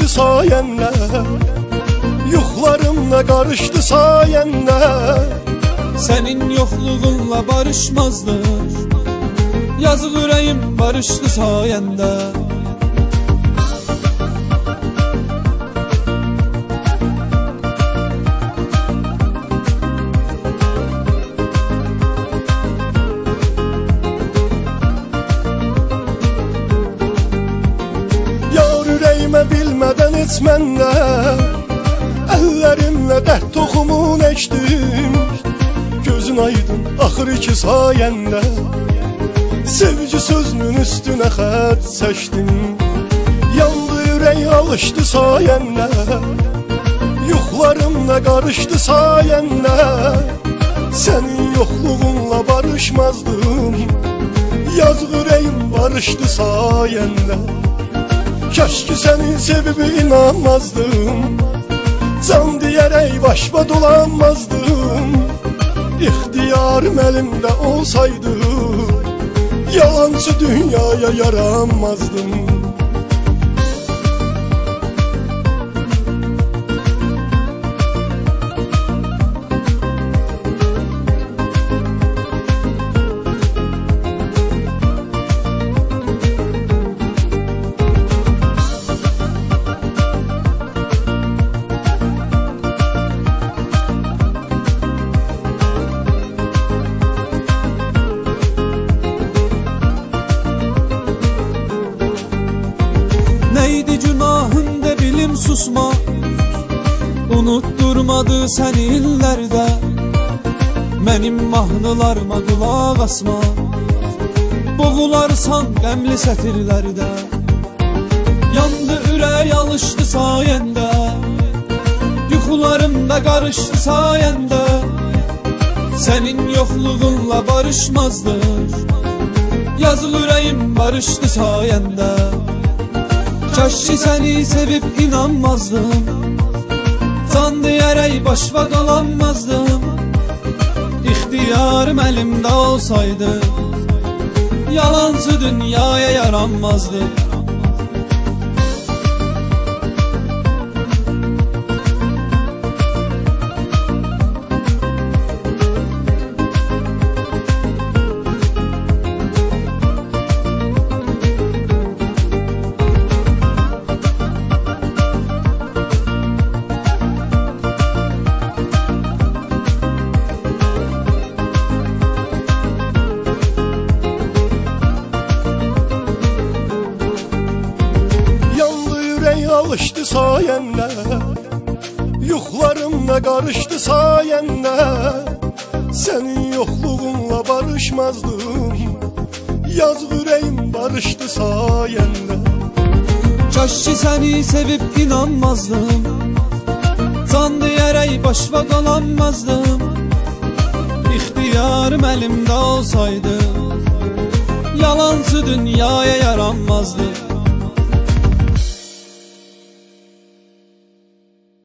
sayende, yuxlarımla qarışdı sayende. Senin yokluğunla barışmazdı, yazık yüreğim barıştı sayende. Yar yüreğime bilmeden etmenle, ellerimle dert toxumun ektim. Gözün aydın axır ki sayende, sevgi sözünün üstüne xət çəkdim. Yandı ürək alışdı sayende, yuxlarımla qarışdı sayende. Senin yokluğunla barışmazdım, yazıq ürəyim barışdı sayende. Keşke seni sevip inanmazdım, can diyerek başıma dolanmazdım. İhtiyarım elimde olsaydı, yalancı dünyaya yaranmazdım. Neydi günahın de bilim susma, unutturmadı seni illerde. Benim mahnılarıma kulak asma, boğularsan qəmli sətirlərdə. Yandı ürək alışdı sayende, yuxularımda qarışdı sayende. Senin yokluğunla barışmazdı, yazık yüreğim barıştı sayende. Keşke seni sevip inanmazdım, can diyerek başva kalanmazdım. İhtiyarım elimde olsaydı, yalancı dünyaya yaranmazdı. Alışdı sayende, yuxlarımla qarışdı sayende. Senin yokluğunla barışmazdım, yazıq ürəyim barışdı sayende. Keşke seni sevip inanmazdım, can diyerek başva kalanmazdım. İhtiyarım elimde olsaydı, yalancı dünyaya yaranmazdı.